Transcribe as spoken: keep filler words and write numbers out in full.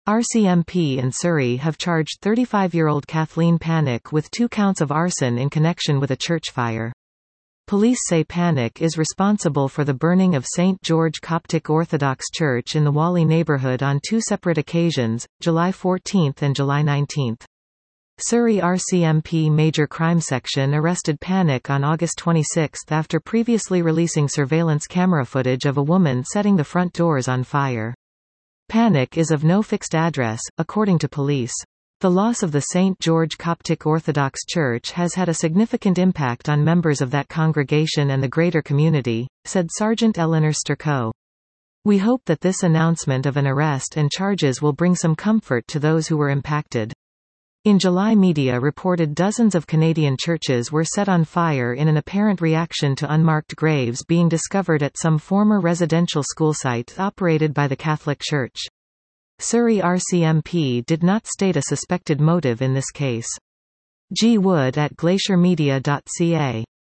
R C M P in Surrey have charged thirty-five-year-old Kathleen Pannick with two counts of arson in connection with a church fire. Police say Pannick is responsible for the burning of Saint George Coptic Orthodox Church in the Whalley neighbourhood on two separate occasions, July fourteenth and July nineteenth. Surrey R C M P Major Crime Section arrested Pannick on August twenty-sixth after previously releasing surveillance camera footage of a woman setting the front doors on fire. Pannick is of no fixed address, according to police. The loss of the Saint George Coptic Orthodox Church has had a significant impact on members of that congregation and the greater community, said Sergeant Eleanor Sturco. We hope that this announcement of an arrest and charges will bring some comfort to those who were impacted. In July, media reported dozens of Canadian churches were set on fire in an apparent reaction to unmarked graves being discovered at some former residential school sites operated by the Catholic Church. Surrey R C M P did not state a suspected motive in this case. G. Wood at glacier media dot c a